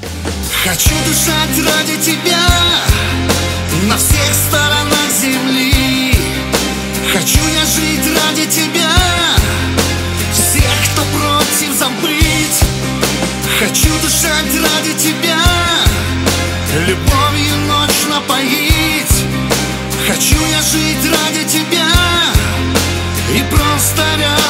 Хочу дышать ради тебя на всех сторонах земли. Хочу я жить ради тебя, всех, кто против, забыть. Хочу дышать ради тебя, любовью ночь напоить. Хочу я жить ради тебя и просто рядом